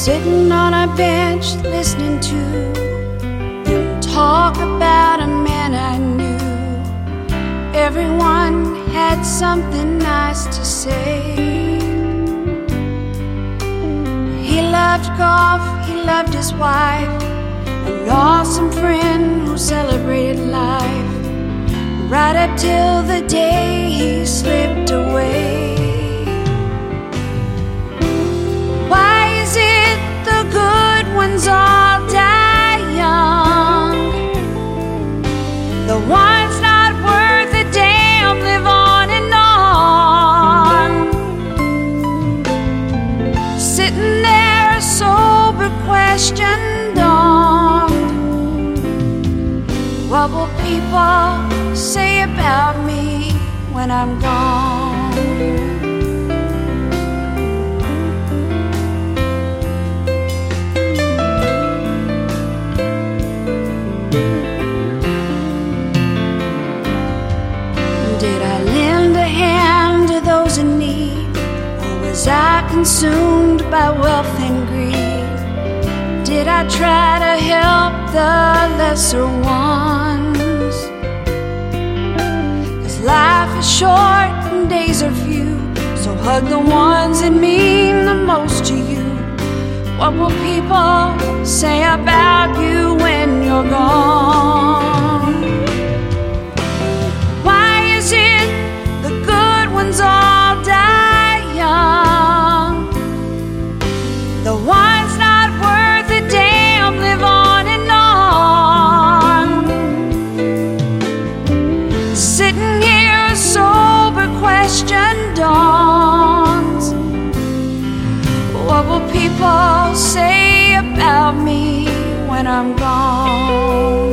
Sitting on a bench listening to them talk about a man I knew. Everyone had something nice to say. He loved golf, he loved his wife, an awesome friend who celebrated life, right up till the day he slipped away. Why is it the good ones all die young? The ones not worth a damn live on and on. Sitting there sober, questioned on, what will people say about me when I'm gone? Did I lend a hand to those in need, or was I consumed by wealth and greed? Did I try to help the lesser ones? 'Cause life is short and days are few, so hug the ones that mean the most to you. What will people say about you when you're gone? Why is it the good ones all die young? The ones not worth a damn live on and on. Sitting here sober, questioned dawns, what will people say about me when I'm gone?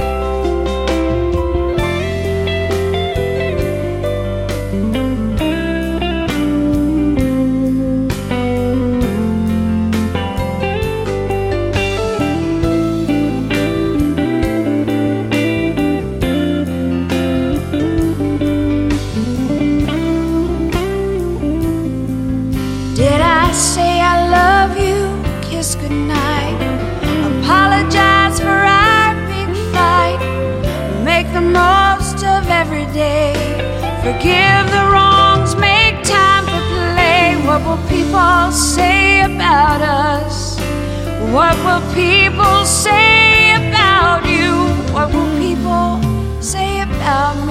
Did I say I love you, kiss goodnight, apologize for our big fight, make the most of every day, forgive the wrongs, make time for play? What will people say about us? What will people say about you? What will people say about me?